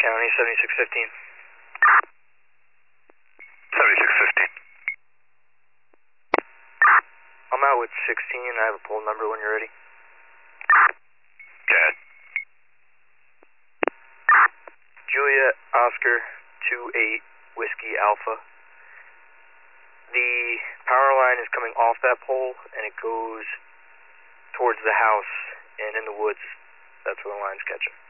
County 7615. 7615. I'm out with 16. I have a pole number when you're ready. Go ahead. Juliet Oscar 28 Whiskey Alpha. The power line is coming off that pole and it goes towards the house and in the woods. That's where the line's catching.